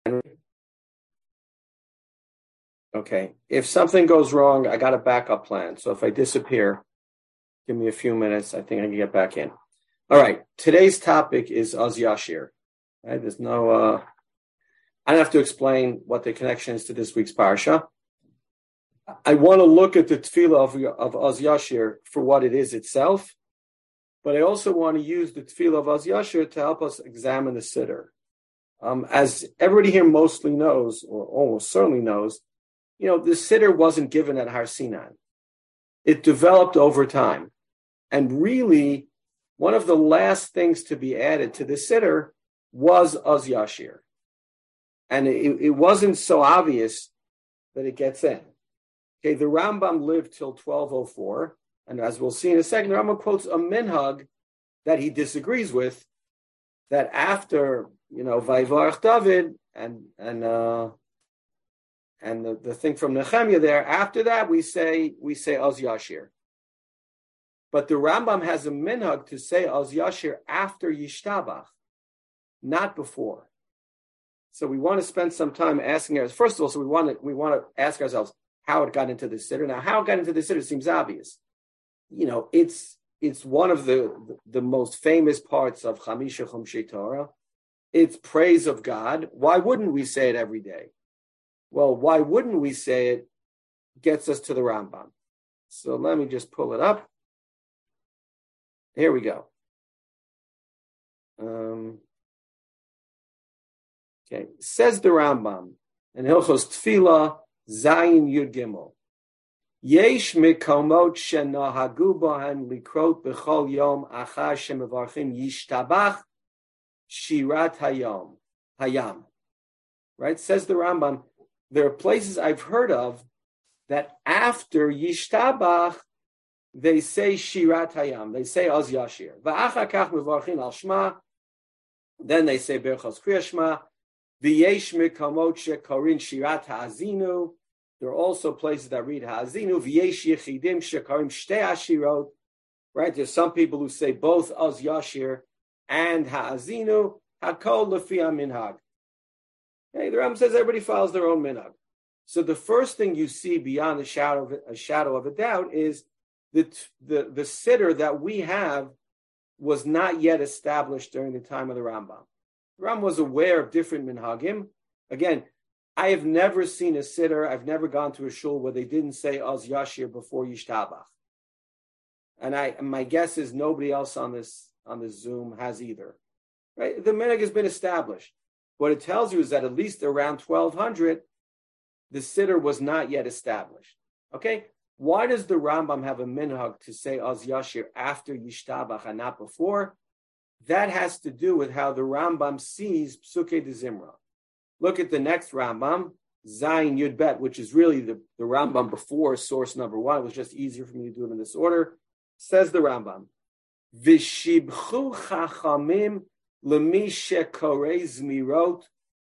Okay. If something goes wrong, I got a backup plan. So if I disappear, give me a few minutes. I think I can get back in. All right. Today's topic is Oz Yashir. Right? There's no, I don't have to explain what the connection is to this week's parsha. I want to look at the tefillah of Oz Yashir for what it is itself, but I also want to use the tefillah of Oz Yashir to help us examine the siddur. As everybody here mostly knows, or almost certainly knows, the siddur wasn't given at Har Sinai. It developed over time. And really, one of the last things to be added to the siddur was Oz Yashir. And it wasn't so obvious that it gets in. Okay, the Rambam lived till 1204, and as we'll see in a second, the Rambam quotes a minhag that he disagrees with, that after, Vayvarach David and the thing from Nehemiah there, after that we say Oz Yashir. But the Rambam has a minhag to say Oz Yashir after Yishtabach, not before. So we want to spend some time asking ourselves, first of all, so we want to ask ourselves how it got into the siddur. Now, how it got into the siddur seems obvious. It's one of the most famous parts of Chamisha Chumshei Torah. It's praise of God. Why wouldn't we say it every day? Well, why wouldn't we say it gets us to the Rambam. So let me just pull it up. Here we go. Okay, says the Rambam in Hilchos Tefillah Zayin Yud Gimel. Yesh mekomot shenahagu bohan likrot b'chol yom achar shemevarchim yishtabach shirat hayam. Right, says the Rambam. There are places I've heard of that after yishtabach they say shirat hayam. They say Oz Yashir. Va'achar kach mevarchin al shma. Then they say berchos kriya shma. V'yesh mekomot shekorin shirat ha'azinu. There are also places that read ha'azinu. V'yesh yechidim shekorim shtei ashirot. Right? There's some people who say both Oz Yashir and ha'azinu. Hakol lefi minhag. Okay, the Rambam says everybody follows their own minhag. So the first thing you see beyond a shadow of a doubt is the siddur that we have was not yet established during the time of the Rambam. The Rambam was aware of different minhagim. Again, I have never seen a siddur, I've never gone to a shul where they didn't say Oz Yashir before Yishtabach. And my guess is nobody else on this Zoom has either. Right? The minhag has been established. What it tells you is that at least around 1200, the siddur was not yet established. Okay? Why does the Rambam have a minhag to say Oz Yashir after Yishtabach and not before? That has to do with how the Rambam sees Psukei de Zimra. Look at the next Rambam, Zayin Yud Bet, which is really the Rambam before source number one. It was just easier for me to do it in this order. Says the Rambam, V'shibchu chachamim l'mi shekorei zmirot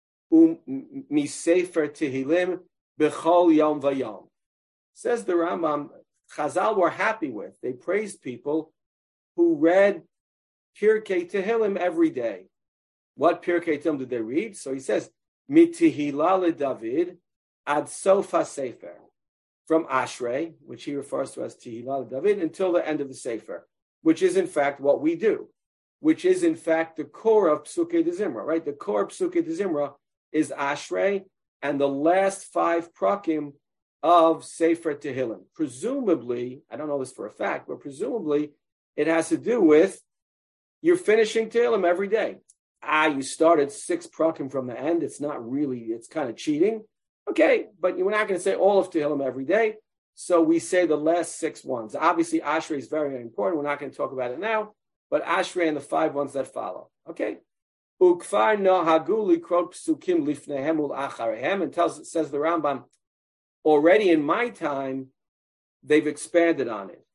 misefer Tehillim b'chol yom vayom. Says the Rambam, Chazal were happy with. They praised people who read Pirkei Tehillim every day. What Pirkei Tehillim did they read? So he says, Mitihila David ad sofa sefer, from Ashrei, which he refers to as Tehila David, until the end of the sefer, which is in fact what we do, which is in fact the core of Psukei de Zimra, right? The core of Psukei de Zimra is Ashrei and the last 5 prakim of Sefer Tehillim. Presumably, I don't know this for a fact, but presumably it has to do with you're finishing Tehillim every day. You started 6 prakim from the end. It's not really, it's kind of cheating. Okay, but we're not going to say all of Tehillim every day. So we say the last 6 ones. Obviously, Ashrei is very, very important. We're not going to talk about it now, but Ashrei and the 5 ones that follow. Okay? Ukfar nohagu likrot psukim lifnehem ul acharehem, and says the Rambam, already in my time, they've expanded on it.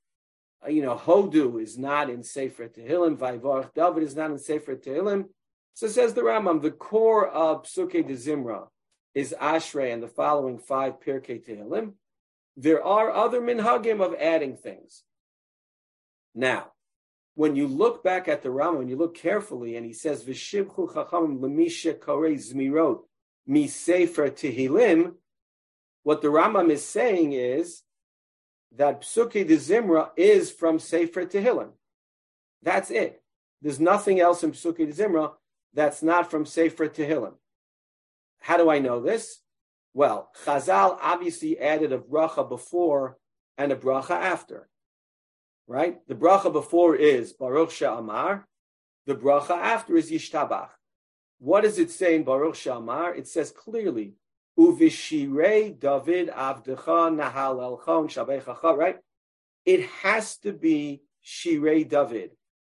Hodu is not in Sefer Tehillim. Vayvarach David is not in Sefer Tehillim. So says the Rambam, the core of Psukei de Zimra is Ashrei and the following 5 Pirkei Tehillim. There are other minhagim of adding things. Now, when you look back at the Rambam, when you look carefully, and he says, V'shibchu chachamim l'mi shekorei zmirot mi Sefer Tehillim, what the Rambam is saying is that Psukei de Zimra is from Sefer Tehillim. That's it. There's nothing else in Psukei de Zimra that's not from Sefer Tehillim. How do I know this? Well, Chazal obviously added a bracha before and a bracha after, right? The bracha before is Baruch She'amar. The bracha after is Yishtabach. What does it say in Baruch She'amar? It says clearly, Uvishirei David Avdecha Nahal Elchon Shabechacha, right? It has to be Shirei David.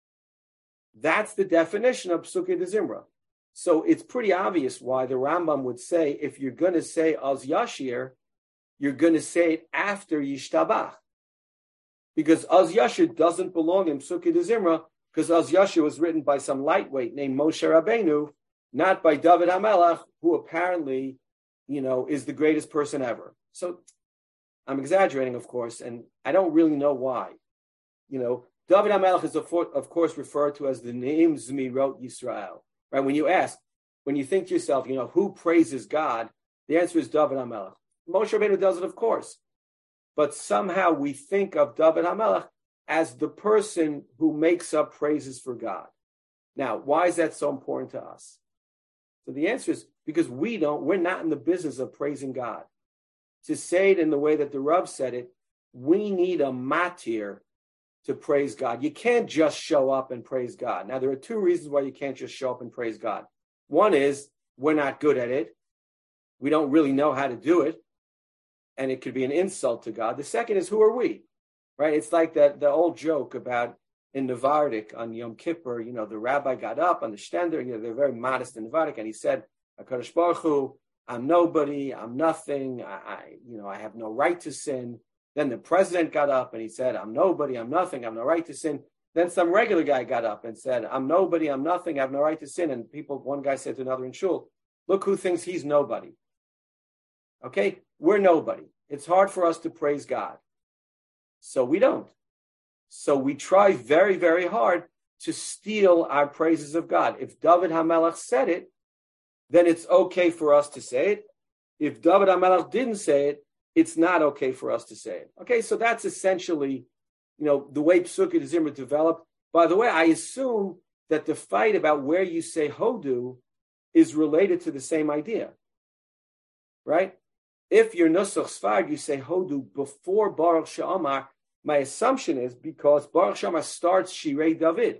That's the definition of Psukei de Zimra. So it's pretty obvious why the Rambam would say, if you're going to say Az Yashir, you're going to say it after Yishtabach. Because Az Yashir doesn't belong in Psukei de Zimra, because Az Yashir was written by some lightweight named Moshe Rabbeinu, not by David HaMelech, who apparently, is the greatest person ever. So I'm exaggerating, of course, and I don't really know why. David HaMelech is, of course, referred to as the name Zmirot Yisrael. Right? When you think to yourself, who praises God, the answer is David HaMelech. Moshe Rabbeinu does it, of course. But somehow we think of David HaMelech as the person who makes up praises for God. Now, why is that so important to us? So the answer is because we're not in the business of praising God. To say it in the way that the Rav said it, we need a matir to praise God. You can't just show up and praise God. Now, there are two reasons why you can't just show up and praise God. One is we're not good at it. We don't really know how to do it. And it could be an insult to God. The second is, who are we? Right? It's like the old joke about in Navardik on Yom Kippur, the rabbi got up on the stender, they're very modest in Navardik, and he said, HaKadosh Baruch Hu, I'm nobody, I'm nothing, I have no right to sin. Then the president got up and he said, I'm nobody, I'm nothing, I have no right to sin. Then some regular guy got up and said, I'm nobody, I'm nothing, I have no right to sin. And one guy said to another in shul, look who thinks he's nobody. Okay, we're nobody. It's hard for us to praise God. So we don't. So we try very, very hard to steal our praises of God. If David HaMelech said it, then it's okay for us to say it. If David HaMelech didn't say it, it's not okay for us to say it. Okay, so that's essentially, the way Psukei de Zimra developed. By the way, I assume that the fight about where you say Hodu is related to the same idea, right? If you're Nusach Sfard, you say Hodu before Baruch She'amar. My assumption is because Baruch She'amar starts Shirei David,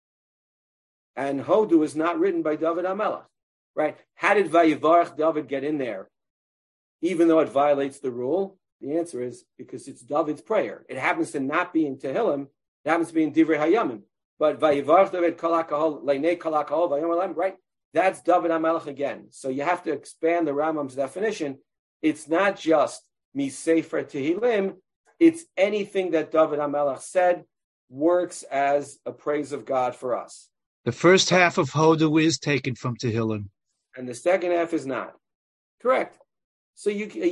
and Hodu is not written by David HaMelech, right? How did Vayivarach David get in there? Even though it violates the rule, the answer is because it's David's prayer. It happens to not be in Tehillim, it happens to be in Divrei Hayamim. But Vayivarach David Kol HaKahol, Leinei Kol HaKahol, Vayom Olam, right? That's David HaMelech again. So you have to expand the Rambam's definition. It's not just Mi Sefer Tehillim, it's anything that David HaMelech said works as a praise of God for us. The first half of Hodu is taken from Tehillim. And the second half is not. Correct. So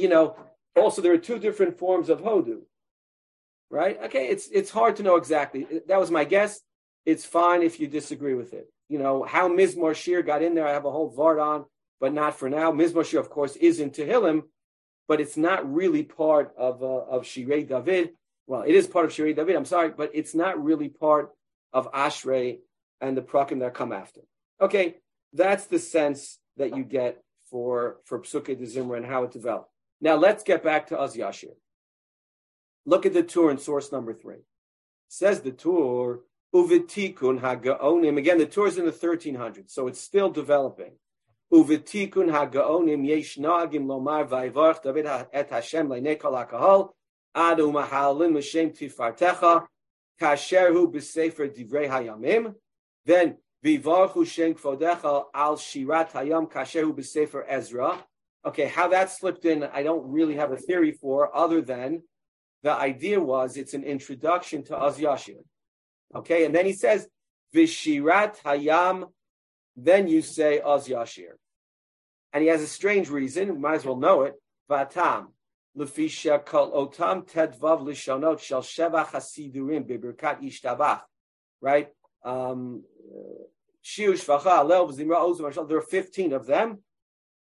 also there are two different forms of Hodu, right? Okay, it's hard to know exactly. That was my guess. It's fine if you disagree with it. How Mizmor Shir got in there, I have a whole vart on, but not for now. Mizmor Shir, of course, is in Tehillim, but it's not really part of Shirei David. Well, it is part of Shirei David, I'm sorry, but it's not really part of Ashrei and the Prakim that come after. Okay, that's the sense that you get for Psukei de Zimra and how it developed. Now let's get back to Az Yashir. Look at the Tur in source number 3. Says the Tur, Uvitikun HaGaonim. Again, the Tur is in the 1300s, so it's still developing. Uvitikun HaGaonim yesh nagim lomar vayivarach David et Hashem leinei kol hakahol adu mahalim l'shem tifartecha kasher hu b'sefer divrei hayamim. Then vivarchu shem kvodecha al shirat hayam kasher hu b'sefer Ezra. Okay, how that slipped in, I don't really have a theory for, other than the idea was it's an introduction to Az Yashir. Okay, and then he says, Vishirat Hayam, then you say Az Yashir. And he has a strange reason, we might as well know it, Vatam, Lefisha Kol Otam Tedvav Lishonot Shel Sheva Chasidurim Bibirkat Ishtabach, right? Shiush Vacha, Alel, Zimra, Ozum, there are 15 of them.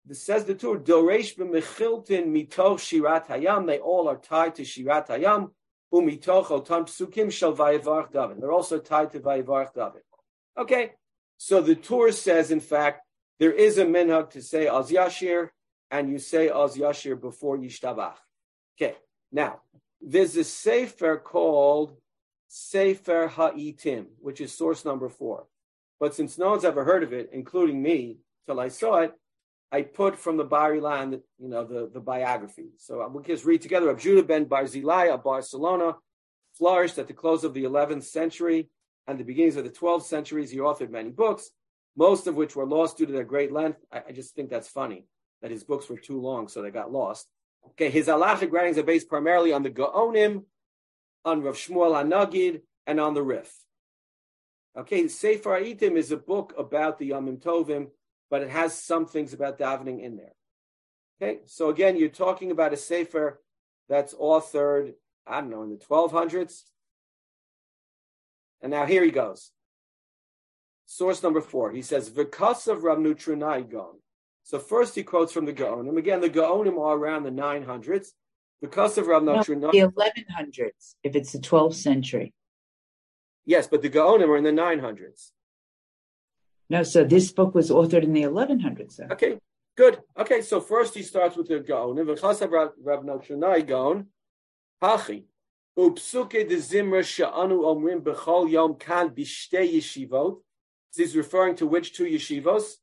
This says the Tur, Doresh b'mechiltin mitoch shirat hayam. They all are tied to shirat hayam. Umitoch otam psukim shel vayivarach David. They're also tied to vayivarach David. Okay, so the Tur says, in fact, there is a minhag to say Az Yashir, and you say Az Yashir before Yishtabach. Okay, now, there's a sefer called Sefer Ha'itim, which is source number 4. But since no one's ever heard of it, including me, till I saw it, I put from the Bar-Ilan, the biography. So we'll just read together. Rav Judah ben Barzilai of Barcelona flourished at the close of the 11th century and the beginnings of the 12th centuries. He authored many books, most of which were lost due to their great length. I just think that's funny that his books were too long, so they got lost. Okay, his halachic writings are based primarily on the Gaonim, on Rav Shmuel HaNagid, and on the Rif. Okay, Sefer Ha'itim is a book about the Yomim Tovim, but it has some things about davening in there. Okay, so again, you're talking about a sefer that's authored, I don't know, in the 1200s. And now here he goes. Source number 4. He says, V'kasav Rav Nutranai Gon. So first he quotes from the Gaonim. Again, the Gaonim are around the 900s. V'kasav Rav Nutranai. The 1100s, if it's the 12th century. Yes, but the Gaonim are in the 900s. No, so this book was authored in the 1100s. Sir. Okay, good. Okay, so first he starts with the Gaonim. V'chasav Rav Nutranai Gon. Hachi. Upsuke de Zimra she'anu omrim b'chol yom kan b'shtei yeshivot. He's referring to which 2 yeshivos?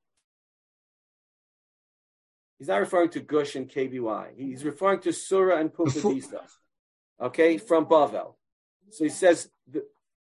He's not referring to Gush and KBY. He's referring to Surah and Pumbedista. Okay, from Bavel. So he says the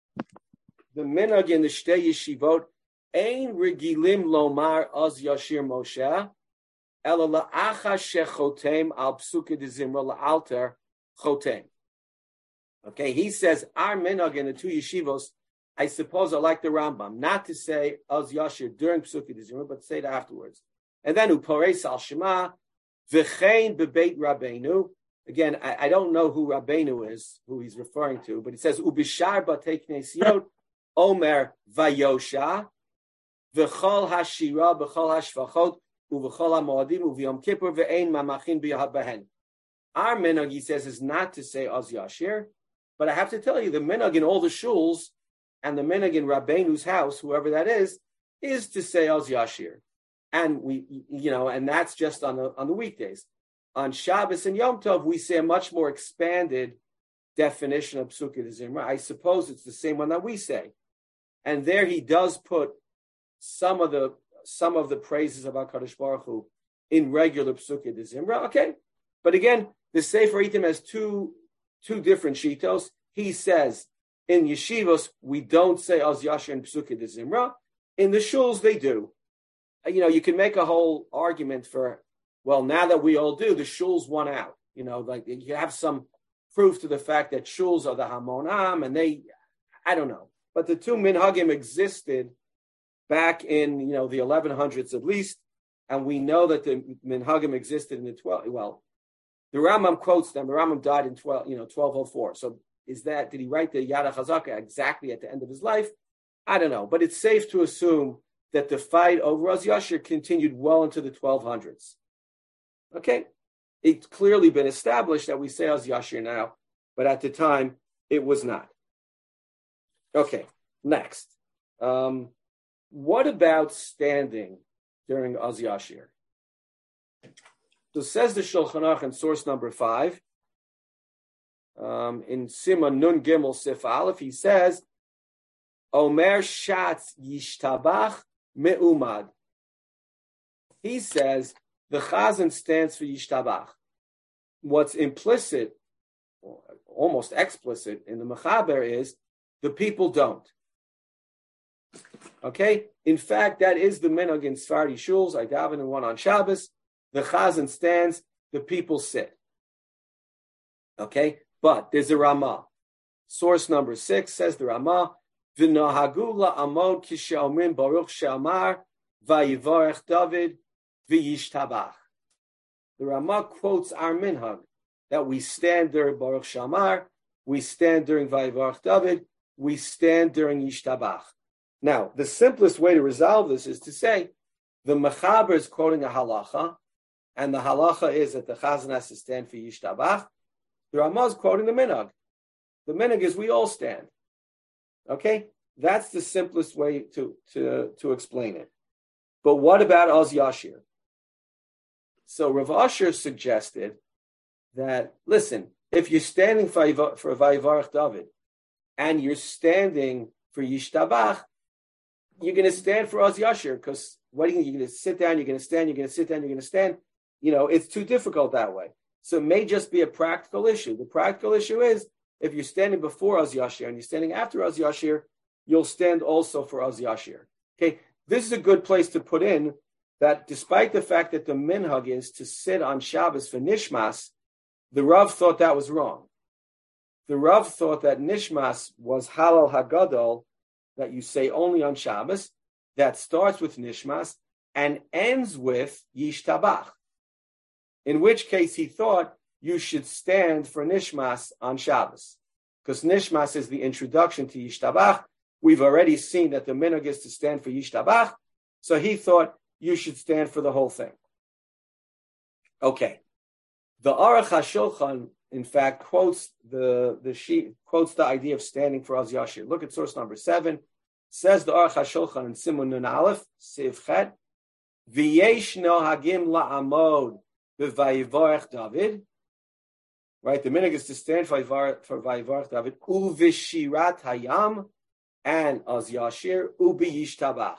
minhag in the Shtei Yeshivot ein regilim lomar az Yashir Moshe ela la'acha shechotem al psuke de Zimra la'alter chotem. Okay, he says our minhag in the 2 yeshivos, I suppose, are like the Rambam, not to say az Yashir during psuke de Zimra, but say it afterwards. And then upareis al shema v'chein bebeit Rabbeinu. Again, I don't know who Rabbeinu is, who he's referring to, but he says ubishar batei knesiot omer vayosha v'chol hashira v'chol hashvachot uv'chol hamoadim uv'yom kippur ve'ein mamachin b'yahabahen. Our minhag, he says, is not to say az yashir, but I have to tell you, the minhag in all the shuls and the minhag in Rabbeinu's house, whoever that is to say az yashir. And and that's just on the weekdays. On Shabbos and Yom Tov, we say a much more expanded definition of Psuke de Zimra. I suppose it's the same one that we say. And there he does put some of the praises of HaKadosh Baruch Hu in regular Psuke de Zimra. Okay. But again, the Sefer Ha'itim has two different shitos. He says in yeshivos, we don't say Az Yashir and Psuke de Zimra. In the shuls, they do. You can make a whole argument for, well, now that we all do, the shuls won out. Like you have some proof to the fact that shuls are the Hamonam, and I don't know. But the 2 minhagim existed back in, the 1100s at least, and we know that the minhagim existed in the 12. Well, the Rambam quotes them. The Rambam died in 1204. So did he write the Yad HaChazaka exactly at the end of his life? I don't know. But it's safe to assume that the fight over Az Yashir continued well into the 1200s. Okay? It's clearly been established that we say Az Yashir now, but at the time, it was not. Okay, next. What about standing during Az Yashir? So says the Shulchan Aruch in source number 5, in Siman Nun Gimel Sif Aleph, he says, Omer Shatz Yishtabach Me'umad. He says the Chazan stands for Yishtabach. What's implicit, or almost explicit in the Mechaber is the people don't. Okay? In fact, that is the minhag in Sephardi shuls. I daven in one on Shabbos. The Chazan stands, the people sit. Okay? But there's a Ramah. Source number 6 says the Ramah, V'nahagu la'amod kishe'omrim baruch she'amar vayivarech David v'yishtabach. The Ramah quotes our minhag that we stand during Baruch She'amar, we stand during vayivarech David, we stand during Yishtabach. Now, the simplest way to resolve this is to say the Mechaber is quoting a halacha, and the halacha is that the chazan has to stand for yishtabach, the Ramah is quoting the minhag. The minhag is we all stand. Okay? That's the simplest way to explain it. But what about Oz Yashir? So Rav Asher suggested that, listen, if you're standing for Vayivarach David and you're standing for Yishtabach, you're going to stand for Oz Yashir, because what are you going to sit down, you're going to stand, you're going to sit down, you're going to stand. It's too difficult that way. So it may just be a practical issue. The practical issue is, if you're standing before Oz Yashir and you're standing after Oz Yashir, you'll stand also for Oz Yashir. Okay, this is a good place to put in that despite the fact that the minhag is to sit on Shabbos for Nishmas, the Rav thought that was wrong. The Rav thought that Nishmas was Halal Hagadol, that you say only on Shabbos, that starts with Nishmas and ends with Yishtabach. In which case he thought you should stand for Nishmas on Shabbos, because Nishmas is the introduction to Yishtabach. We've already seen that the minhag is to stand for Yishtabach, so he thought you should stand for the whole thing. Okay. The Aruch HaShulchan, in fact, quotes the idea of standing for Oz Yashir. Look at source number 7. Says the Aruch HaShulchan in Simun Nun Aleph, Siv Chet, V'yesh nohagim la'amod b'vayivarech David. Right, the minhag is to stand for Vayivarech David, u'vishirat hayam, and Oz Yashir, u'biyishtabach.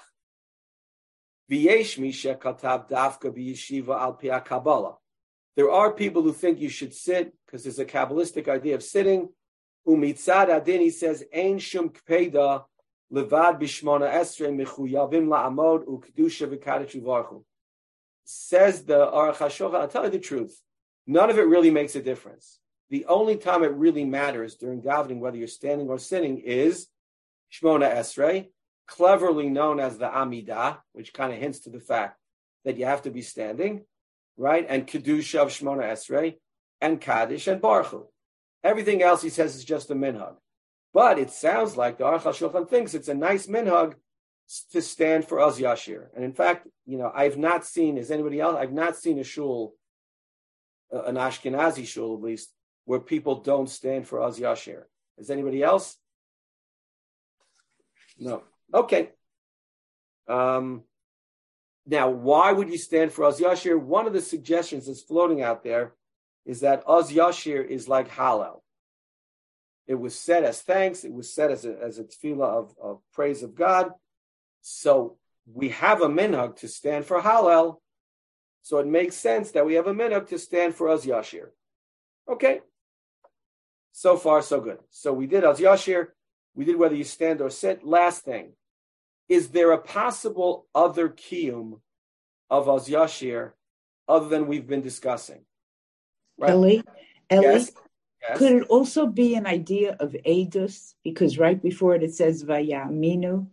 V'yesh mi shekatav dafka b'yeshiva al pi HaKabbalah. There are people who think you should sit because there's a Kabbalistic idea of sitting. Umitzad adin, he says, ein shum kpeda levad bishmona esrei mechuyavim la'amod u'kedusha v'kadosh u'varchu. Says the Aruch HaShulchan, I'll tell you the truth, none of it really makes a difference. The only time it really matters during davening, whether you're standing or sitting, is Shmona Esrei, cleverly known as the Amidah, which kind of hints to the fact that you have to be standing, right? And Kedusha of Shmona Esrei, and Kaddish and Baruch. Everything else he says is just a minhag. But it sounds like the Aruch HaShulchan thinks it's a nice minhag to stand for Oz Yashir. And in fact, I've not seen a shul, an Ashkenazi shul at least, where people don't stand for Oz Yashir. Is anybody else? No. Okay. Now, why would you stand for Oz Yashir? One of the suggestions that's floating out there is that Oz Yashir is like Hallel. It was said as thanks. It was said as a tefillah of praise of God. So we have a minhag to stand for Hallel. So it makes sense that we have a minhag to stand for Oz Yashir. Okay. So far, so good. So we did Oz Yashir. We did whether you stand or sit. Last thing. Is there a possible other kiyum of Oz Yashir other than we've been discussing? Right? Eli, Yes. Could it also be an idea of Eidus? Because right before it says Vayaminu.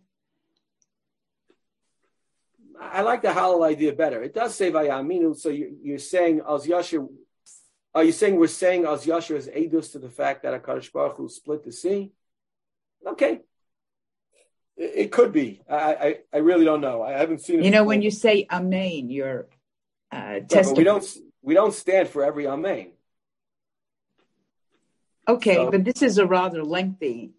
I like the Hallel idea better. It does say Vayaminu, so you're saying Oz Yashir. Are you saying we're saying Oz Yashir is Eidus to the fact that HaKadosh Baruch Hu split the sea? Okay. It could be. I really don't know. I haven't seen it. When you say Amen, you're testifying. But we don't stand for every Amen. Okay, so, but this is a rather lengthy,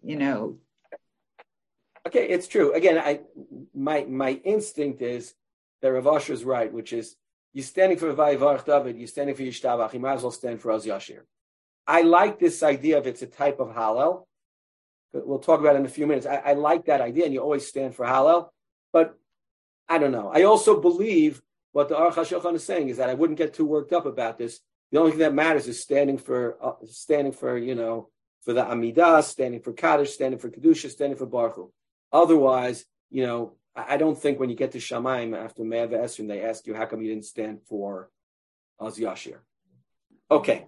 Okay, it's true. Again, my instinct is that Rav Asher is right, which is you're standing for Vayivarech David, you're standing for Yishtabach, you might as well stand for Oz Yashir. I like this idea of it's a type of Hallel. We'll talk about it in a few minutes. I like that idea, and you always stand for Hallel. But I don't know. I also believe what the Aruch HaShulchan is saying is that I wouldn't get too worked up about this. The only thing that matters is standing for for the Amidah, standing for Kaddish, standing for Kedusha, standing for Baruch Hu. Otherwise, I don't think when you get to Shamayim after Me'ah V'Esrim, they ask you, how come you didn't stand for Oz Yashir? Okay.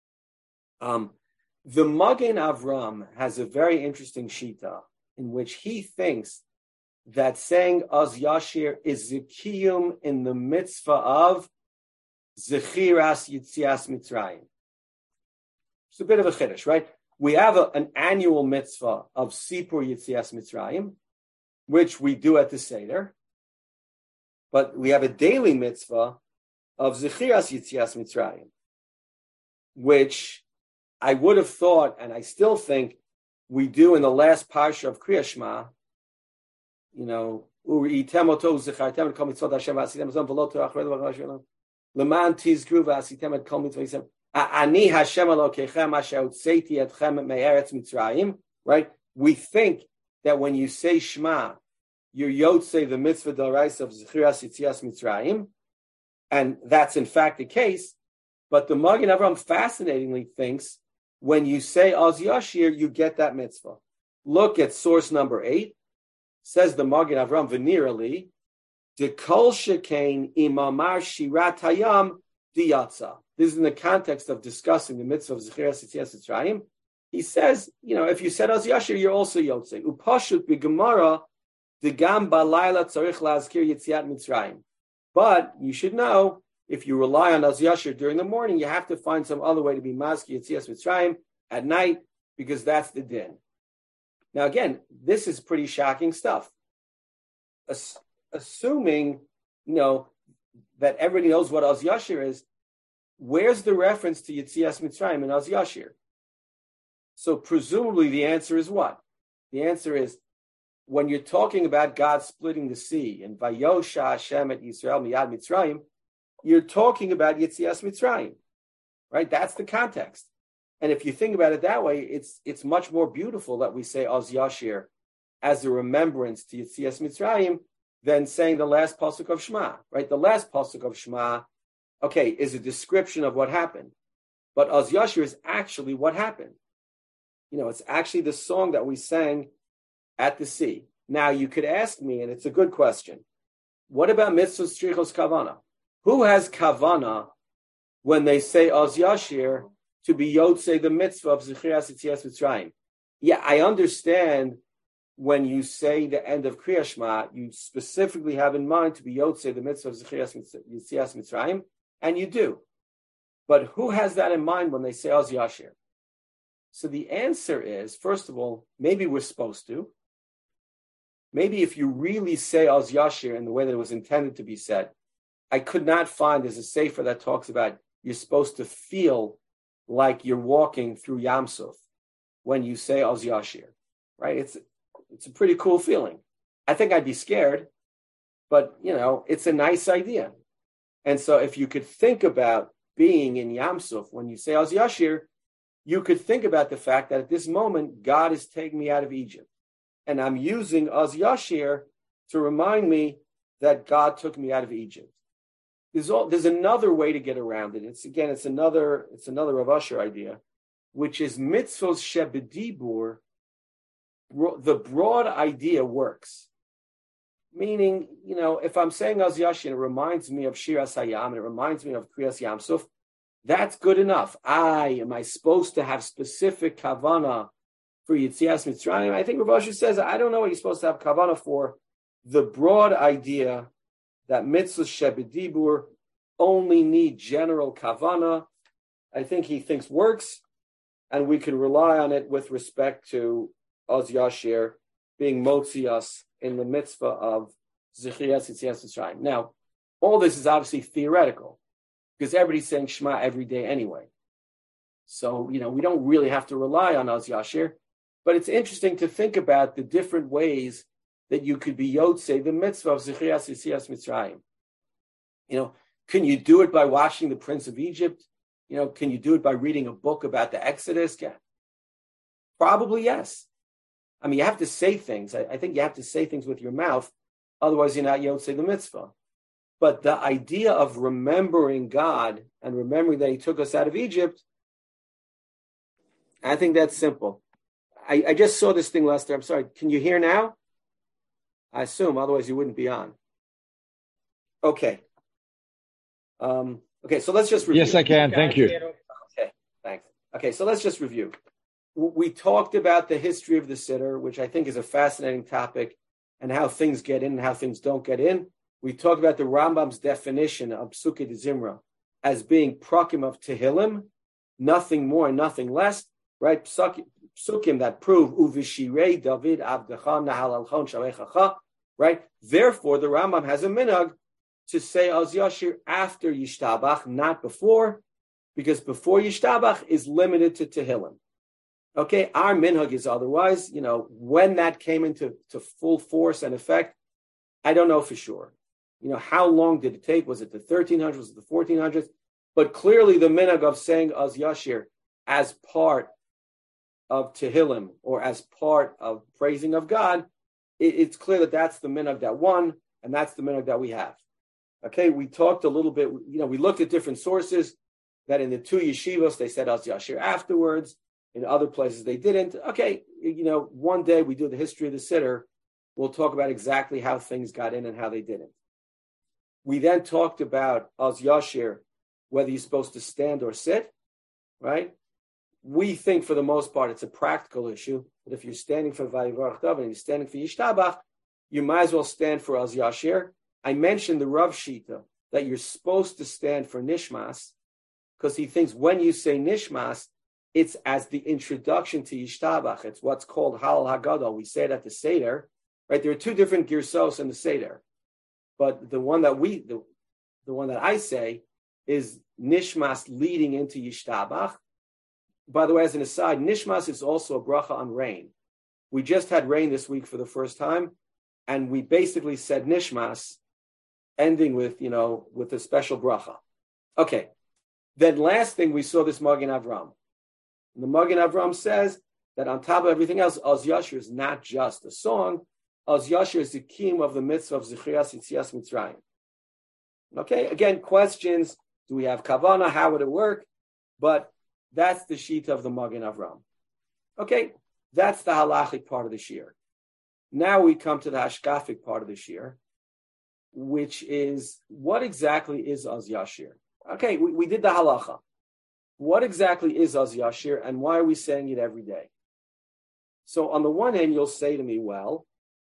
The Magen Avram has a very interesting shita in which he thinks that saying Oz Yashir is zikiyum in the mitzvah of Zechiras Yitzias Mitzrayim. It's a bit of a chiddush, right? We have an annual mitzvah of Sipur Yitzias Mitzrayim, which we do at the Seder, but we have a daily mitzvah of Zechiras Yitzias Mitzrayim, which I would have thought, and I still think we do in the last parsha of Kriya Shema, Uri Temoto Zechartem Kol Mitzvot Hashem V'asitem Zon V'lo Torah Achredu V'Chashem Leman Tizkru V'asitem Kol Mitzvot Ani Hashem Elokechem Asher Hotzeiti Etchem Me'eretz Mitzrayim. Right? We think that when you say Shema, you're Yotzei the mitzvah d'oraisa of Zechiras Yitzias Mitzrayim, and that's in fact the case. But the Magen Avraham fascinatingly thinks when you say Az Yashir, you get that mitzvah. Look at source number 8. Says the Magen Avraham venerally, De Kol Shekain Imamar Shirat Hayam Diyatza. This is in the context of discussing the mitzvah of Zechiras Yitzias Mitzrayim. He says, if you said Az Yashir, you're also Yotzei. Upashut b'Gemara Degam Balayla Tzarich Lazkir Yitziat Mitzrayim. But you should know, if you rely on Az Yashir during the morning, you have to find some other way to be Mazki Yitzias Mitzrayim at night, because that's the din. Now again, this is pretty shocking stuff. Assuming, that everybody knows what Az Yashir is, where's the reference to Yitzias Mitzrayim in Az Yashir? So presumably the answer is what? The answer is, when you're talking about God splitting the sea and Vayosha Hashem et Yisrael miyad Mitzrayim, you're talking about Yitzias Mitzrayim, right? That's the context. And if you think about it that way, it's much more beautiful that we say Az Yashir as a remembrance to Yitzias Mitzrayim than saying the last pasuk of Shema, right? The last pasuk of Shema, is a description of what happened. But Az Yashir is actually what happened. It's actually the song that we sang at the sea. Now, you could ask me, and it's a good question, what about mitzvahs strichos kavana? Who has kavana when they say Az Yashir to be yotzei the mitzvah of Zechiras Yitzias Mitzrayim? Yeah, I understand when you say the end of Kriya Shema, you specifically have in mind to be yotzei the mitzvah of Zechiras Yitzias Mitzrayim, and you do. But who has that in mind when they say Az Yashir? So the answer is, first of all, maybe we're supposed to. Maybe if you really say Az Yashir in the way that it was intended to be said, I could not find there's a sefer that talks about you're supposed to feel like you're walking through Yam Suf when you say Az Yashir, right? It's a pretty cool feeling. I think I'd be scared, but it's a nice idea. And so if you could think about being in Yam Suf when you say Az Yashir, you could think about the fact that at this moment, God is taking me out of Egypt. And I'm using Az Yashir to remind me that God took me out of Egypt. There's another way to get around it. It's another Rav Asher idea, which is mitzvos shebedibur. The broad idea works. Meaning, if I'm saying Az Yashir, it reminds me of Shiras Hayam, and it reminds me of Kriyas Yam Suf, that's good enough. Am I supposed to have specific kavana for Yitzias Mitzrayim? I think Rav Asher says, I don't know what you're supposed to have kavana for. The broad idea that mitzvahs shebedibur only need general kavana, I think he thinks works, and we can rely on it with respect to Az Yashir being motzias in the mitzvah of Zechiras Yitzias Mitzrayim. Now, all this is obviously theoretical, because everybody's saying Shema every day anyway. So, we don't really have to rely on Az Yashir, but it's interesting to think about the different ways that you could be yotzei the mitzvah of Zechiras Yitzias Mitzrayim. Can you do it by watching The Prince of Egypt? Can you do it by reading a book about the Exodus? Yeah. Probably yes. I mean, you have to say things. I think you have to say things with your mouth. Otherwise, you're not yotzei the mitzvah. But the idea of remembering God and remembering that He took us out of Egypt, I think that's simple. I just saw this thing, Lester. I'm sorry. Can you hear now? I assume, otherwise you wouldn't be on. Okay. So let's just review. Yes, I can. Thank you. Okay, thanks. Okay, so let's just review. We talked about the history of the Siddur, which I think is a fascinating topic, and how things get in and how things don't get in. We talked about the Rambam's definition of Psukei de Zimra as being prakim of Tehillim, nothing more and nothing less, right? Psukim that prove Uvishirei David Avdecha Nahal Alchon Shalechacha, right? Therefore, the Rambam has a minhag to say Az Yashir after Yishtabach, not before, because before Yishtabach is limited to Tehillim. Okay, our minhag is otherwise. When that came into full force and effect, I don't know for sure. How long did it take? Was it the 1300s? Was it the 1400s? But clearly the minhag of saying Az Yashir as part of Tehillim or as part of praising of God, it's clear that that's the minhag that won, and that's the minhag that we have. Okay, we talked a little bit, we looked at different sources that in the two yeshivos, they said Az Yashir afterwards. In other places, they didn't. Okay, one day we do the history of the Siddur. We'll talk about exactly how things got in and how they didn't. We then talked about Az Yashir, whether you're supposed to stand or sit, right? We think for the most part it's a practical issue, but if you're standing for Vayivarach David and you're standing for Yishtabach, you might as well stand for Az Yashir. I mentioned the Rav Shita that you're supposed to stand for Nishmas because he thinks when you say Nishmas, it's as the introduction to Yishtabach. It's what's called Halal Hagadol. We say it at the Seder, right? There are two different girsos in the Seder, but the one that I say is Nishmas leading into Yishtabach. By the way, as an aside, Nishmas is also a bracha on rain. We just had rain this week for the first time, and we basically said Nishmas, ending with a special bracha. Okay. Then last thing, we saw this Magen Avram. And the Magen Avram says that on top of everything else, Az Yashir is not just a song. Az Yashir is the kiyum of the mitzvah of Zechiriyas Yitzias Mitzrayim. Okay, again, questions. Do we have kavanah? How would it work? But that's the sheet of the Magen Avram. Okay, that's the halachic part of the shir. Now we come to the hashkafic part of the shir, which is what exactly is Az Yashir? Okay, we did the halacha. What exactly is Az Yashir, and why are we saying it every day? So on the one hand, you'll say to me, well,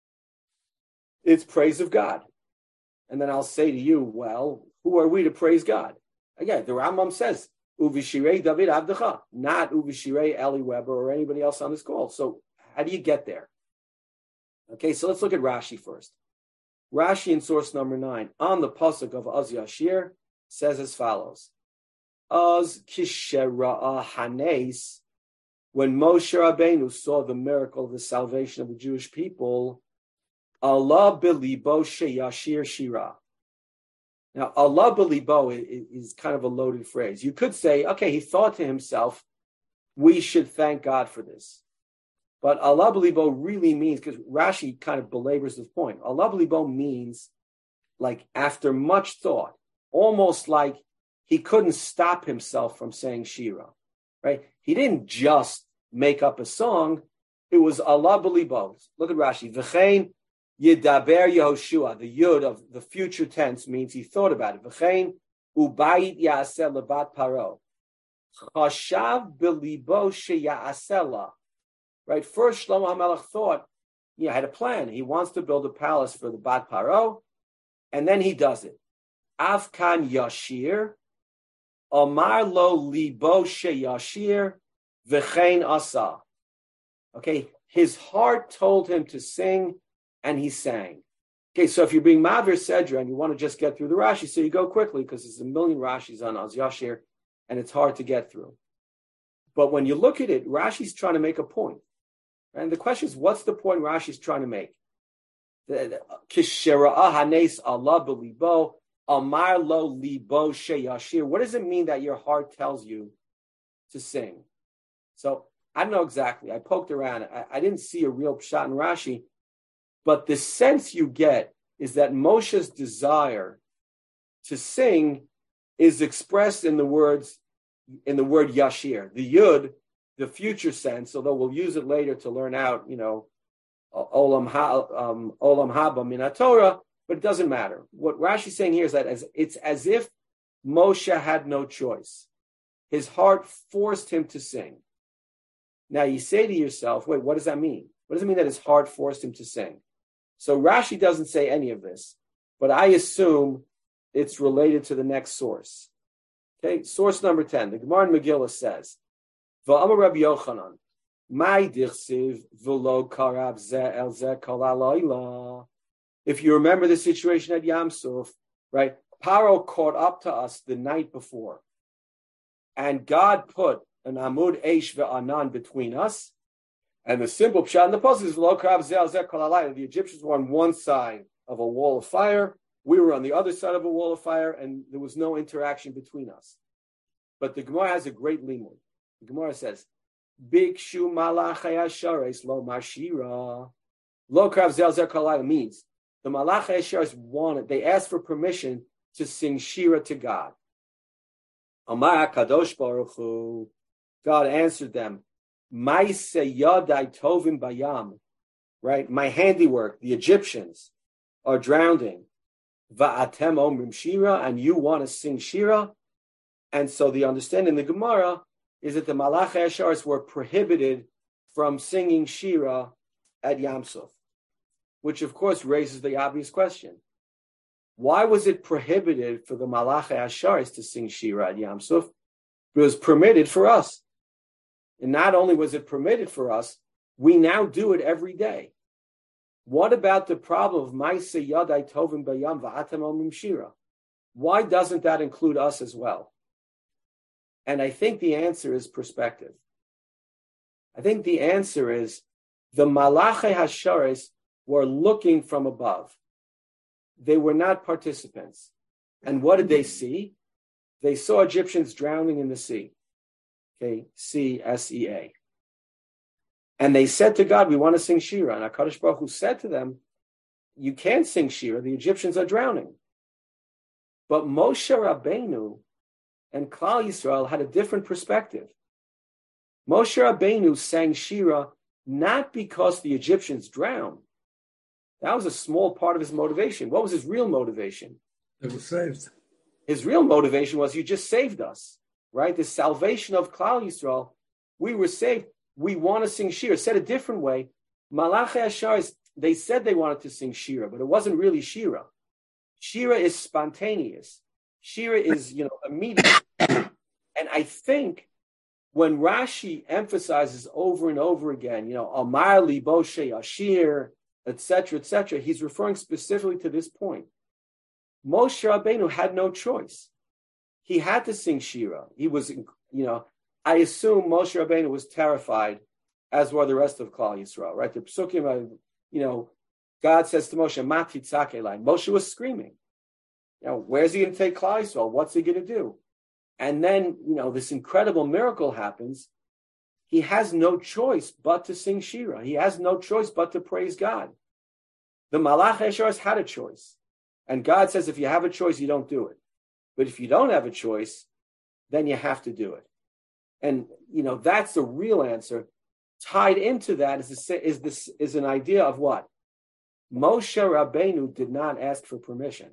it's praise of God. And then I'll say to you, well, who are we to praise God? Again, the Rambam says, Uvishirei David Abdecha, not Uvishirei Eli Weber or anybody else on this call. So how do you get there? Okay, so let's look at Rashi first. Rashi in source number 9, on the pasuk of Az Yashir, says as follows. Az Kishera'a Hanes, when Moshe Rabbeinu saw the miracle of the salvation of the Jewish people, Allah Bilibo Sheyashir Shira. Now, Allah Bilibo is kind of a loaded phrase. You could say, okay, he thought to himself, we should thank God for this. But Allah Bilibo really means, because Rashi kind of belabors this point, Allah Bilibo means like after much thought, almost like he couldn't stop himself from saying Shira, right? He didn't just make up a song. It was Allah Bilibo. Look at Rashi. V'chein Yidaber Yehoshua. The yud of the future tense means he thought about it. V'chein ubayit ya'aseh lebat paro. Chashav bilibo sheya'aseh. Right? First, Shlomo HaMelech thought, he had a plan. He wants to build a palace for the Bat Paro, and then he does it. Avkan Yashir, Omar lo libo sheyashir, v'chein asa. Okay, his heart told him to sing, and he sang. Okay, so if you're being Mavir Sedra and you want to just get through the Rashi, so you go quickly because there's a million Rashis on Az Yashir, and it's hard to get through. But when you look at it, Rashi's trying to make a point. And the question is, what's the point Rashi's trying to make? Kishera'ah hanes Allah b'libo, amar lo libo sheyashir. What does it mean that your heart tells you to sing? So I don't know exactly. I poked around. I didn't see a real pshat in Rashi, but the sense you get is that Moshe's desire to sing is expressed in the word yashir. The yud, the future sense, although we'll use it later to learn out, olam haba min Torah, but it doesn't matter. What Rashi's saying here is that it's as if Moshe had no choice. His heart forced him to sing. Now you say to yourself, wait, what does that mean? What does it mean that his heart forced him to sing? So Rashi doesn't say any of this, but I assume it's related to the next source. Okay, source number 10, the Gemara in Megillah says, V'amar Rabbi Yochanan, Mai dichsiv v'lo karav ze el ze kol halayla. If you remember the situation at Yam Suf, right? Paro caught up to us the night before. And God put an Amud Eish ve'anan between us. And the simple pshat in the pasuk is Lo krav zeh al zeh kol halayla. The Egyptians were on one side of a wall of fire. We were on the other side of a wall of fire, and there was no interaction between us. But the Gemara has a great limud. The Gemara says, Bikshu malachai hashares lo mashira. Lo krav zeh al zeh kol halayla means the malachai hashares wanted, they asked for permission to sing shira to God. Amar HaKadosh Baruch Hu, God answered them, Ma'aseh yadai tovim bayam, right? My handiwork, the Egyptians are drowning. Va'atem omrim shira, and you want to sing shira. And so the understanding in the Gemara is that the Malachei Hasharis were prohibited from singing shira at Yam Suf, which of course raises the obvious question. Why was it prohibited for the Malachei Hasharis to sing shira at Yam Suf? It was permitted for us. And not only was it permitted for us, we now do it every day. What about the problem of Ma'aseh yadai tovim bayam va'atem omrim shira? Why doesn't that include us as well? And I think the answer is perspective. I think the answer is the Malachei Hasharis were looking from above. They were not participants. And what did they see? They saw Egyptians drowning in the sea. Okay, C-S-E-A. And they said to God, we want to sing Shira. And HaKadosh Baruch Hu said to them, you can't sing Shira. The Egyptians are drowning. But Moshe Rabbeinu and Klal Yisrael had a different perspective. Moshe Rabbeinu sang Shira not because the Egyptians drowned. That was a small part of his motivation. What was his real motivation? They were saved. His real motivation was, you just saved us, right? The salvation of Klal Yisrael. We were saved. We want to sing Shira. Said a different way, Malachei Hasharis, they said they wanted to sing Shira, but it wasn't really Shira. Shira is spontaneous. Shira is, immediate. And I think when Rashi emphasizes over and over again, Amar li Boshe Ashir, etc., he's referring specifically to this point. Moshe Rabbeinu had no choice. He had to sing Shira. He was, I assume Moshe Rabbeinu was terrified, as were the rest of Klal Yisrael, right? The Psukim, God says to Moshe, Ma titzak elai. Moshe was screaming. Where's he going to take Klal Yisrael? What's he going to do? And then, this incredible miracle happens. He has no choice but to sing Shira. He has no choice but to praise God. The Malachei Hasharis had a choice. And God says, if you have a choice, you don't do it. But if you don't have a choice, then you have to do it. And, that's the real answer. Tied into that is an idea of what? Moshe Rabbeinu did not ask for permission.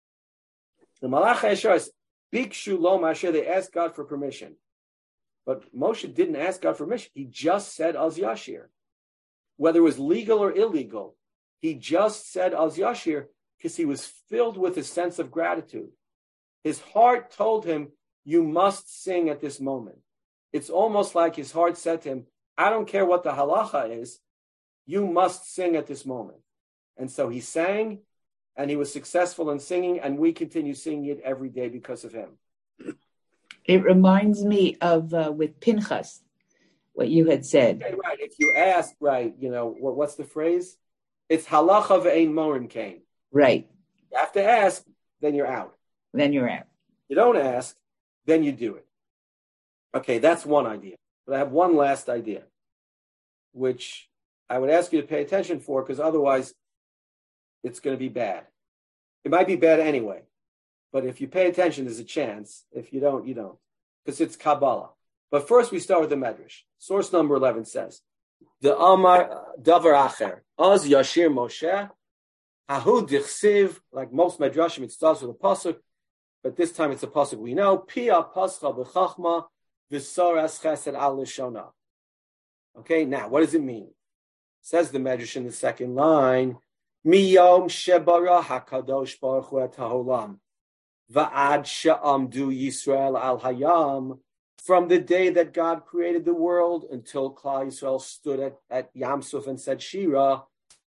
The Malachei Hasharis, Bikshu lo Masher, they asked God for permission. But Moshe didn't ask God for permission. He just said Az Yashir. Whether it was legal or illegal, he just said Az Yashir because he was filled with a sense of gratitude. His heart told him, you must sing at this moment. It's almost like his heart said to him, I don't care what the halacha is, you must sing at this moment. And so he sang, and he was successful in singing, and we continue singing it every day because of him. It reminds me of with Pinchas, what you had said. Okay, right. If you ask, right, what's the phrase? It's halacha ve'ein morin kain. Right. You have to ask, then you're out. Then you're out. You don't ask, then you do it. Okay, that's one idea. But I have one last idea, which I would ask you to pay attention for, because otherwise it's going to be bad. It might be bad anyway. But if you pay attention, there's a chance. If you don't, you don't. Because it's Kabbalah. But first we start with the Medrash. Source number 11 says, the Amar Davar Acher, Az Yashir Moshe, Ahu Dichsiv, like most Medrashim, it starts with a pasuk, but this time it's a pasuk we know, Pia Pascha B'Chachma, V'Soras Chesed Al Lishona. Okay, now, what does it mean? Says the Medrash in the second line, Miyom Shebara HaKadosh Baruch Hu Et HaOlam, Va'ad She'amdu Yisrael Al Hayam, from the day that God created the world until Klal Yisrael stood at Yam Suf and said Shira,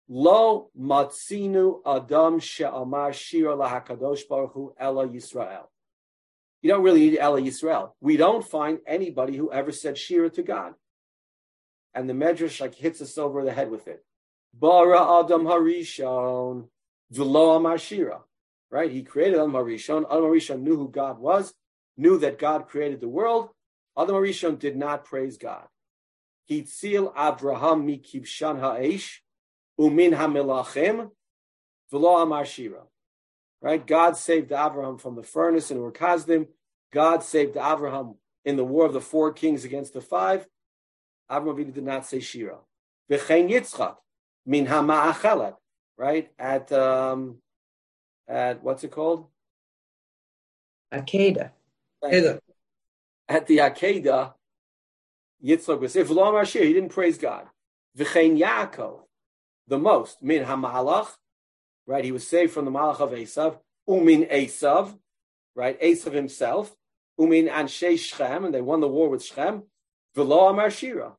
Lo matzinu adam she'amar shira lahakadosh baruch hu ela Yisrael. You don't really need ela Yisrael. We don't find anybody who ever said shira to God. And the Medrash hits us over the head with it. Bara Adam Harishon v'lo amar shira. Right? He created Adam Harishon. Adam Harishon knew who God was, knew that God created the world. Adam Harishon did not praise God. Hitzil Abraham mikibshan ha'esh umin hamilachim v'lo amar shira. Right? God saved Abraham from the furnace in Ur Kasdim. God saved Abraham in the war of the 4 kings against the 5. Abraham Avinu did not say shira. V'chein Yitzchak min hama'achelet. Right? At what's it called? Akedah. At the Akedah, Yitzchak was v'lo amar shira. He didn't praise God. V'chein Yaakov, the most min hamalach. Right, he was saved from the malach of Esav. Umin Esav, right, Esav himself. Umin Anshe Shechem, and they won the war with Shechem. V'lo amar shira.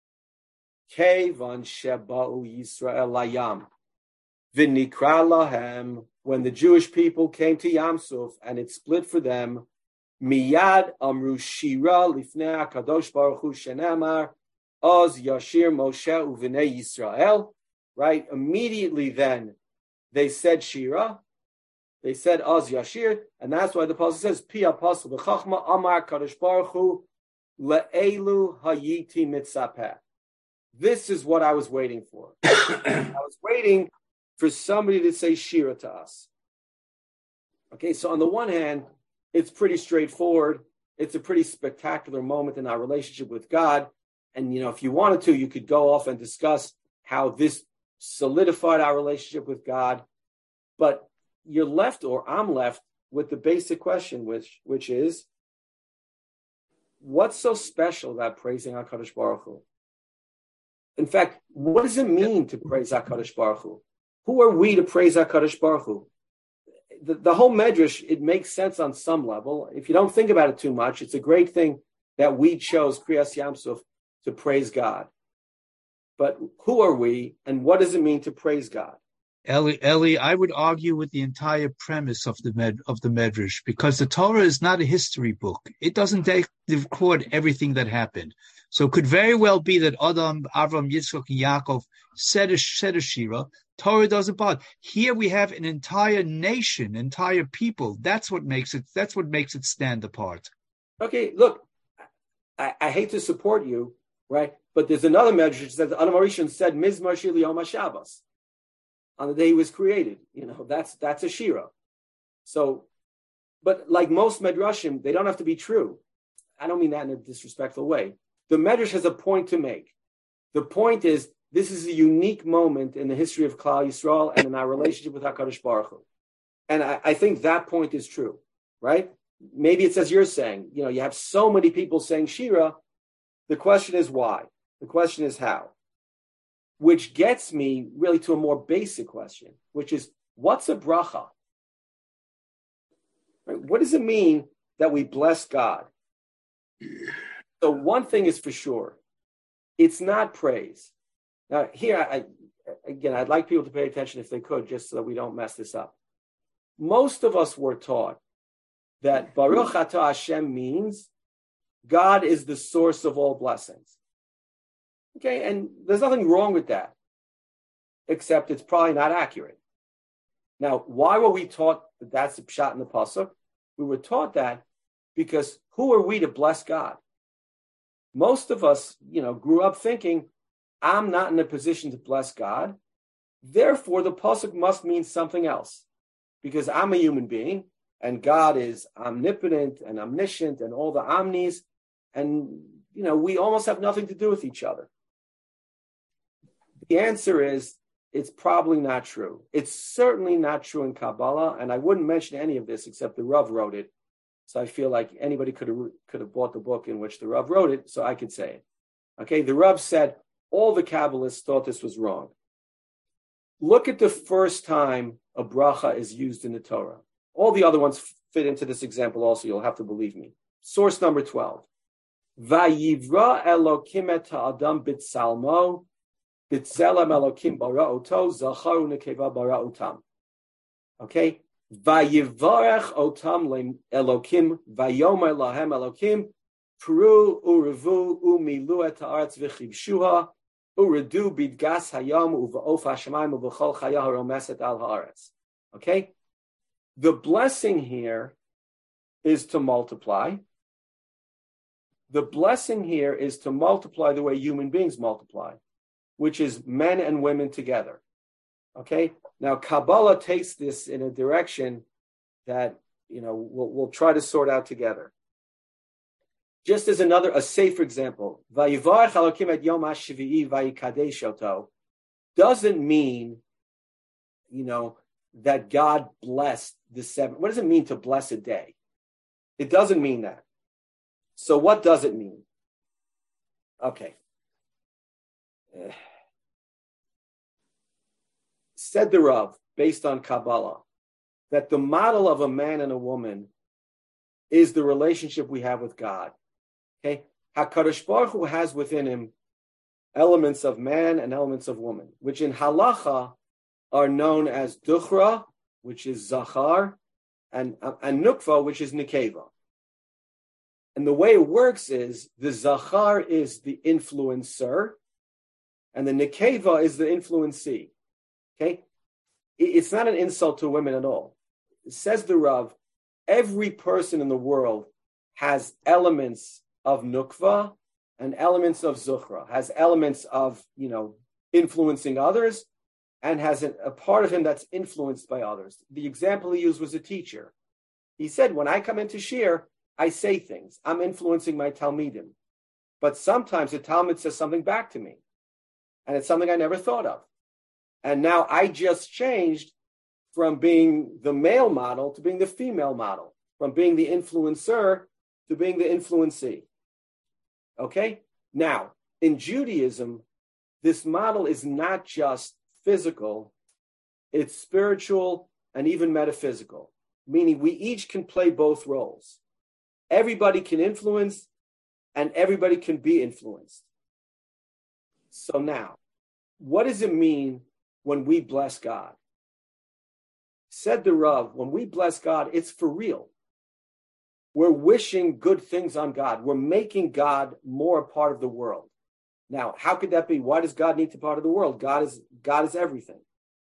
Kevan sheba'u Yisrael layam. V'nikra lahem. When the Jewish people came to Yam Suf and it split for them, miyad amru shira lifnei HaKadosh Baruch Hu shenemar oz yashir Moshe u'vnei Yisrael. Right, immediately then, they said shira, they said oz yashir, and that's why the pasuk says pi apostle b'chachma amar Kadosh Baruch Hu le'elu hayiti mitzapeh. This is what I was waiting for. I was waiting for somebody to say shira to us. Okay, so on the one hand, it's pretty straightforward. It's a pretty spectacular moment in our relationship with God. And, if you wanted to, you could go off and discuss how this solidified our relationship with God. But you're left, or I'm left, with the basic question, which is, what's so special about praising HaKadosh Baruch Hu? In fact, what does it mean to praise HaKadosh Baruch Hu? Who are we to praise HaKadosh Baruch Hu? The whole Medrash, it makes sense on some level. If you don't think about it too much, it's a great thing that we chose Kriyas Yam Suf to praise God. But who are we, and what does it mean to praise God? Eli, I would argue with the entire premise of the Medrash, because the Torah is not a history book. It doesn't record everything that happened. So it could very well be that Adam, Avram, Yitzchak, and Yaakov said a shira. Torah doesn't bother. Here we have an entire nation, entire people. That's what makes it stand apart. Okay, look, I hate to support you, right? But there's another Medrash that says Adam Harishon said Mizmar Shir Yom HaShabbos on the day he was created. That's a shira. So, but like most Medrashim, they don't have to be true. I don't mean that in a disrespectful way. The Medrash has a point to make. The point is, this is a unique moment in the history of Klal Yisrael and in our relationship with HaKadosh Baruch Hu. And I think that point is true, right? Maybe it's as you're saying, you have so many people saying shira. The question is why? The question is how? Which gets me really to a more basic question, which is, what's a bracha? Right? What does it mean that we bless God? So one thing is for sure, it's not praise. Now here, I'd like people to pay attention if they could, just so that we don't mess this up. Most of us were taught that Baruch Atah Hashem means God is the source of all blessings. Okay, and there's nothing wrong with that, except it's probably not accurate. Now, why were we taught that that's the pshat in the pasuk? We were taught that because who are we to bless God? Most of us, grew up thinking, I'm not in a position to bless God. Therefore, the pasuk must mean something else, because I'm a human being, and God is omnipotent and omniscient and all the omnis, and we almost have nothing to do with each other. The answer is, it's probably not true. It's certainly not true in Kabbalah, and I wouldn't mention any of this except the Rav wrote it. So I feel like anybody could have bought the book in which the Rav wrote it, so I could say it. Okay, the Rav said all the Kabbalists thought this was wrong. Look at the first time a bracha is used in the Torah. All the other ones fit into this example also, you'll have to believe me. Source number 12. Vayivra Elokim et ha'adam b'tzalmo B'tzelem Elokim bara'oto, zacharu nekeva bara'otam. Okay? Vayivarech otam Elokim, vayomer lahem Elokim, Pru urevu umilu et haaretz v'chibshuha, uredu bidgas hayam uva'of hashemayim uv'chol chaya haromeset al haaretz. Okay? The blessing here is to multiply. The blessing here is to multiply the way human beings multiply, which is men and women together. Okay? Now, Kabbalah takes this in a direction that, we'll try to sort out together. Just as a safer example, Vayivarech Elokim et Yom HaShvi'i vayikadesh oto doesn't mean, that God blessed the seventh. What does it mean to bless a day? It doesn't mean that. So what does it mean? Okay. Said the Rav, based on Kabbalah, that the model of a man and a woman is the relationship we have with God. Okay, HaKadosh Baruch Hu has within him elements of man and elements of woman, which in halacha are known as duchra, which is zachar, and nukva, which is nekeva. And the way it works is the zachar is the influencer, and the nekeva is the influencee. Okay, it's not an insult to women at all. It says the Rav, every person in the world has elements of nukva and elements of zuchra, has elements of, influencing others, and has a part of him that's influenced by others. The example he used was a teacher. He said, when I come into shir, I say things. I'm influencing my talmidim. But sometimes the Talmud says something back to me, and it's something I never thought of. And now I just changed from being the male model to being the female model, from being the influencer to being the influencee. Okay? Now, in Judaism, this model is not just physical, it's spiritual and even metaphysical, meaning we each can play both roles. Everybody can influence and everybody can be influenced. So now, what does it mean when we bless God? Said the Rav, when we bless God, it's for real. We're wishing good things on God. We're making God more a part of the world. Now, how could that be? Why does God need to be part of the world? God is everything.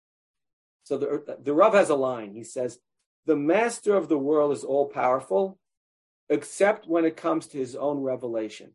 So the Rav has a line. He says, the master of the world is all powerful, except when it comes to his own revelation.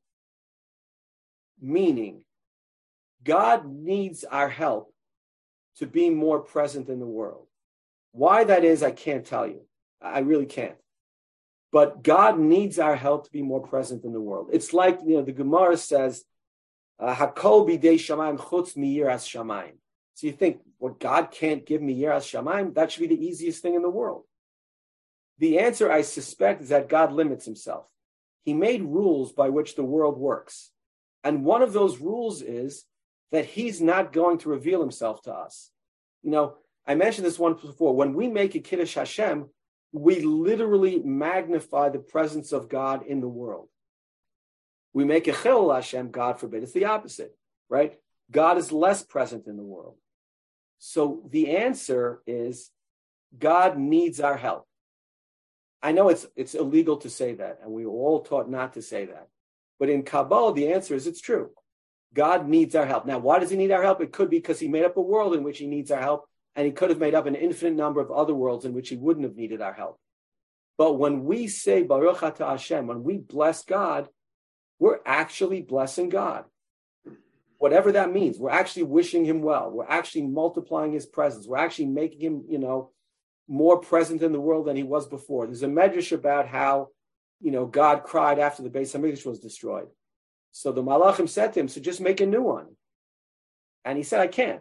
Meaning, God needs our help to be more present in the world. Why that is, I can't tell you. I really can't. But God needs our help to be more present in the world. It's like, the Gemara says, Hakol bidei shamayim chutz miyiras shamayim. So you think, well, God can't give me yiras shamayim? That should be the easiest thing in the world. The answer, I suspect, is that God limits himself. He made rules by which the world works. And one of those rules is that he's not going to reveal himself to us. I mentioned this once before. When we make a Kiddush Hashem, we literally magnify the presence of God in the world. We make a Chilul Hashem, God forbid, it's the opposite, right? God is less present in the world. So the answer is God needs our help. I know it's illegal to say that, and we were all taught not to say that. But in Kabbalah, the answer is it's true. God needs our help. Now, why does he need our help? It could be because he made up a world in which he needs our help, and he could have made up an infinite number of other worlds in which he wouldn't have needed our help. But when we say Baruch Atah Hashem, when we bless God, we're actually blessing God. Whatever that means, we're actually wishing him well. We're actually multiplying his presence. We're actually making him, more present in the world than he was before. There's a medrash about how, God cried after the Beis HaMikdash was destroyed. So the Malachim said to him, so just make a new one. And he said, I can't.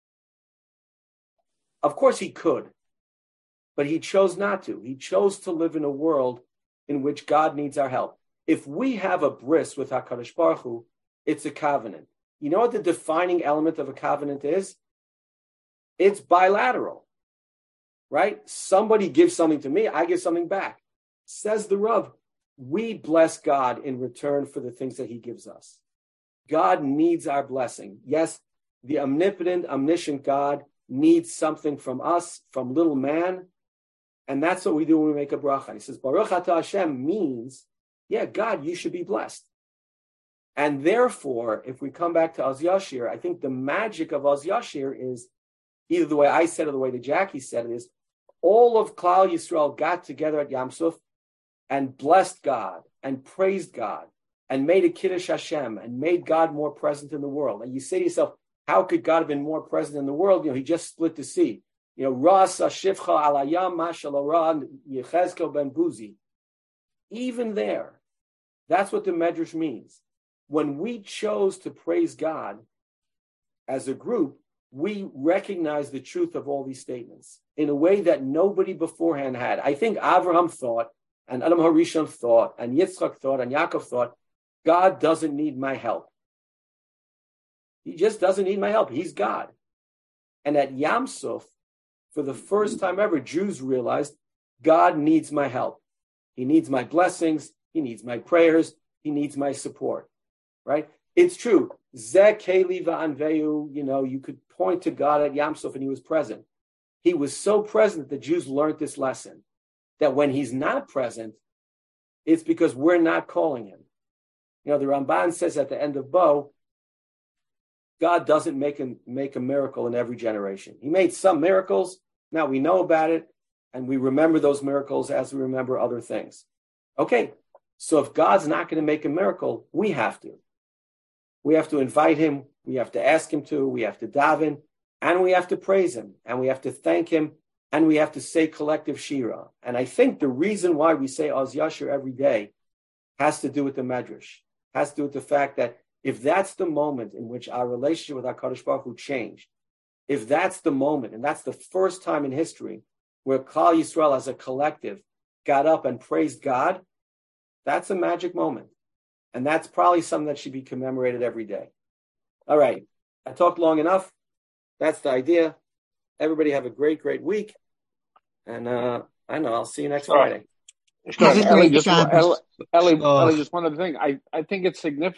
Of course he could, but he chose not to. He chose to live in a world in which God needs our help. If we have a bris with HaKadosh Baruch Hu, it's a covenant. You know what the defining element of a covenant is? It's bilateral, right? Somebody gives something to me, I give something back. Says the Rav, we bless God in return for the things that he gives us. God needs our blessing. Yes, the omnipotent, omniscient God needs something from us, from little man, and that's what we do when we make a bracha. And he says, Baruch Atah Hashem means, yeah, God, you should be blessed. And therefore, if we come back to Oz Yashir, I think the magic of Oz Yashir is, either the way I said it or the way that Jackie said it, is all of Klal Yisrael got together at Yam Suf and blessed God and praised God and made a Kiddush Hashem and made God more present in the world. And you say to yourself, how could God have been more present in the world? He just split the sea. Rasa Shivcha Alayam Mashaloran Yechezkel Ben Buzi. Even there, that's what the Medrash means. When we chose to praise God as a group, we recognize the truth of all these statements in a way that nobody beforehand had. I think Avraham thought, and Adam HaRishon thought, and Yitzchak thought, and Yaakov thought, God doesn't need my help. He just doesn't need my help. He's God. And at Yam Suf, for the first time ever, Jews realized God needs my help. He needs my blessings. He needs my prayers. He needs my support. Right? It's true. Zeh Keli va'anveu, you could point to God at Yam Suf and he was present. He was so present that the Jews learned this lesson, that when he's not present, it's because we're not calling him. The Ramban says at the end of Bo, God doesn't make a miracle in every generation. He made some miracles. Now we know about it, and we remember those miracles as we remember other things. Okay, so if God's not going to make a miracle, we have to. We have to invite him. We have to ask him to. We have to daven, and we have to praise him, and we have to thank him, and we have to say collective shira. And I think the reason why we say Oz Yashir every day has to do with the Medrash, has to do with the fact that if that's the moment in which our relationship with HaKadosh Baruch Hu changed, if that's the moment, and that's the first time in history where Klal Yisrael as a collective got up and praised God, that's a magic moment. And that's probably something that should be commemorated every day. All right. I talked long enough. That's the idea. Everybody have a great, great week. And I know, I'll see you next Friday. Ellie, just one other thing. I think it's significant.